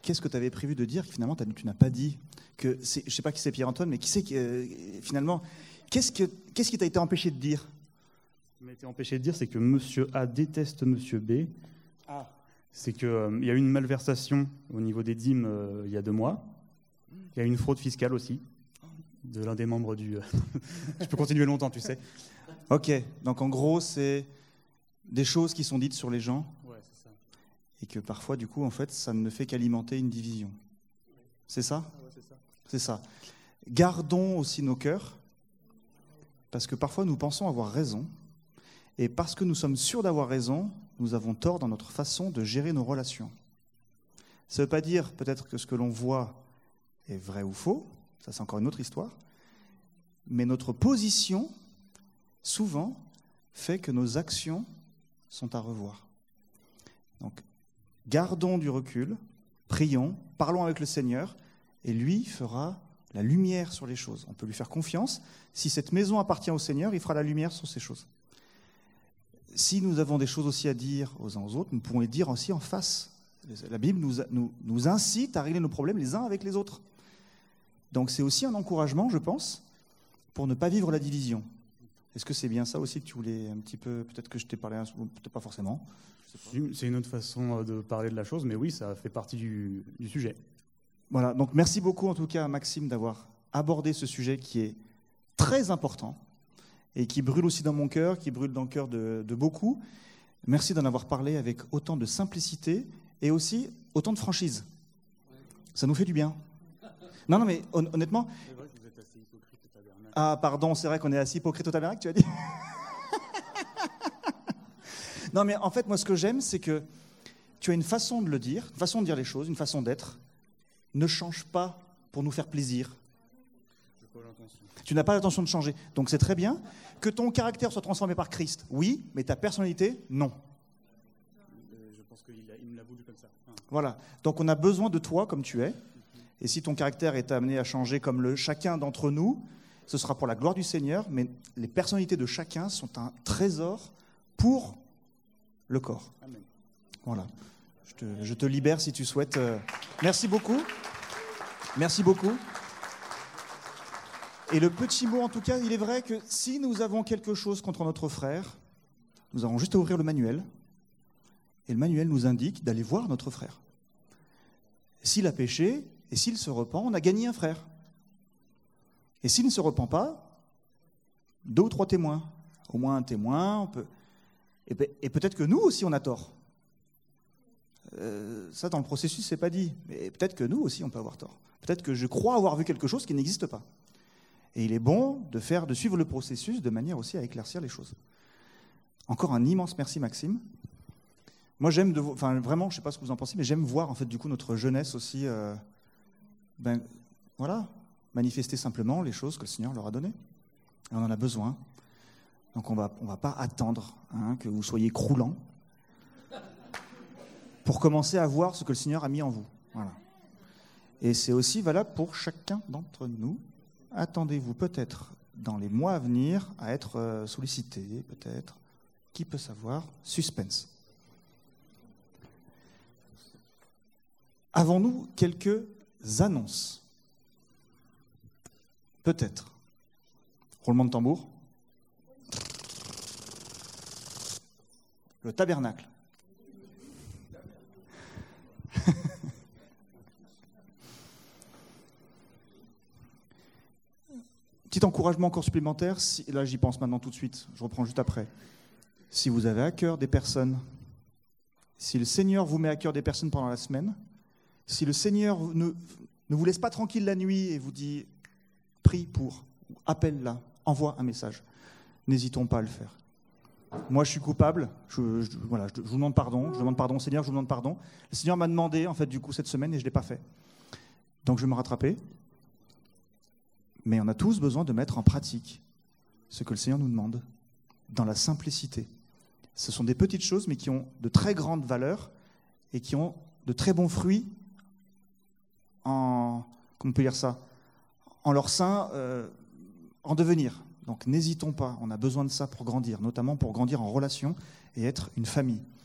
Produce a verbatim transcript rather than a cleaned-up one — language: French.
qu'est-ce que tu avais prévu de dire que finalement tu n'as pas dit que c'est, je ne sais pas qui c'est Pierre-Antoine, mais qui c'est qui, euh, finalement, qu'est-ce, que, qu'est-ce qui t'a été empêché de dire ? Ce qui m'a été empêché de dire, c'est que Monsieur A déteste Monsieur B. Ah. C'est qu'il euh, y a eu une malversation au niveau des dîmes euh, il y a deux mois. Il y a eu une fraude fiscale aussi, de l'un des membres du... Je peux continuer longtemps, tu sais. Ok, donc en gros, c'est des choses qui sont dites sur les gens. Ouais, c'est ça. Et que parfois, du coup, en fait, ça ne fait qu'alimenter une division. C'est ça ? Ah ouais, c'est ça. C'est ça. Gardons aussi nos cœurs, parce que parfois, nous pensons avoir raison. Et parce que nous sommes sûrs d'avoir raison, nous avons tort dans notre façon de gérer nos relations. Ça ne veut pas dire peut-être que ce que l'on voit est vrai ou faux, ça c'est encore une autre histoire, mais notre position, souvent, fait que nos actions sont à revoir. Donc, gardons du recul, prions, parlons avec le Seigneur, et lui fera la lumière sur les choses. On peut lui faire confiance. Si cette maison appartient au Seigneur, il fera la lumière sur ces choses. Si nous avons des choses aussi à dire aux uns aux autres, nous pouvons les dire aussi en face. La Bible nous, nous, nous incite à régler nos problèmes les uns avec les autres. Donc c'est aussi un encouragement, je pense, pour ne pas vivre la division. Est-ce que c'est bien ça aussi que tu voulais un petit peu, peut-être que je t'ai parlé, peut-être pas forcément. C'est une autre façon de parler de la chose, mais oui, ça fait partie du, du sujet. Voilà, donc merci beaucoup en tout cas à Maxime d'avoir abordé ce sujet qui est très important et qui brûle aussi dans mon cœur, qui brûle dans le cœur de, de beaucoup. Merci d'en avoir parlé avec autant de simplicité et aussi autant de franchise. Ça nous fait du bien. Non, non, mais hon- honnêtement... C'est vrai que vous êtes assez hypocrite au tabernacle. Ah, pardon, c'est vrai qu'on est assez hypocrite au tabernacle, tu as dit. Non, mais en fait, moi, ce que j'aime, c'est que tu as une façon de le dire, une façon de dire les choses, une façon d'être. Ne change pas pour nous faire plaisir. J'ai pas l'intention. Tu n'as pas l'intention de changer. Donc c'est très bien. Que ton caractère soit transformé par Christ, oui, mais ta personnalité, non. Euh, je pense qu'il a, il me l'a voulu comme ça. Enfin, Voilà. Donc on a besoin de toi comme tu es. Et si ton caractère est amené à changer comme le chacun d'entre nous, ce sera pour la gloire du Seigneur, mais les personnalités de chacun sont un trésor pour le corps. Amen. Voilà. Je te, je te libère si tu souhaites. Euh, Merci beaucoup. Merci beaucoup. Et le petit mot, en tout cas, il est vrai que si nous avons quelque chose contre notre frère, nous avons juste à ouvrir le manuel, et le manuel nous indique d'aller voir notre frère. S'il a péché, et s'il se repent, on a gagné un frère. Et s'il ne se repent pas, deux ou trois témoins. Au moins un témoin, on peut... et, pe- et peut-être que nous aussi on a tort. Euh, ça, dans le processus, c'est pas dit. Mais peut-être que nous aussi, on peut avoir tort. Peut-être que je crois avoir vu quelque chose qui n'existe pas. Et il est bon de faire, de suivre le processus de manière aussi à éclaircir les choses. Encore un immense merci, Maxime. Moi, j'aime, de, enfin, vraiment, je ne sais pas ce que vous en pensez, mais j'aime voir en fait du coup notre jeunesse aussi, euh, ben, voilà, manifester simplement les choses que le Seigneur leur a données. Et on en a besoin. Donc on va, on va pas attendre hein, que vous soyez croulants pour commencer à voir ce que le Seigneur a mis en vous. Voilà. Et c'est aussi valable pour chacun d'entre nous. Attendez-vous peut-être dans les mois à venir à être sollicité, peut-être. Qui peut savoir ? Suspense. Avons-nous quelques annonces ? Peut-être. Roulement de tambour. Le tabernacle. Petit encouragement encore supplémentaire, si, là j'y pense maintenant tout de suite, je reprends juste après. Si vous avez à cœur des personnes, si le Seigneur vous met à cœur des personnes pendant la semaine, si le Seigneur ne, ne vous laisse pas tranquille la nuit et vous dit « prie pour », appelle-la, envoie un message, n'hésitons pas à le faire. Moi je suis coupable, je, je, voilà, je, je vous demande pardon, je demande pardon au Seigneur, je vous demande pardon. Le Seigneur m'a demandé en fait du coup cette semaine et je ne l'ai pas fait. Donc je vais me rattraper. Mais on a tous besoin de mettre en pratique ce que le Seigneur nous demande, dans la simplicité. Ce sont des petites choses, mais qui ont de très grandes valeurs et qui ont de très bons fruits en, comment on peut dire ça, en leur sein, euh, en devenir. Donc n'hésitons pas, on a besoin de ça pour grandir, notamment pour grandir en relation et être une famille.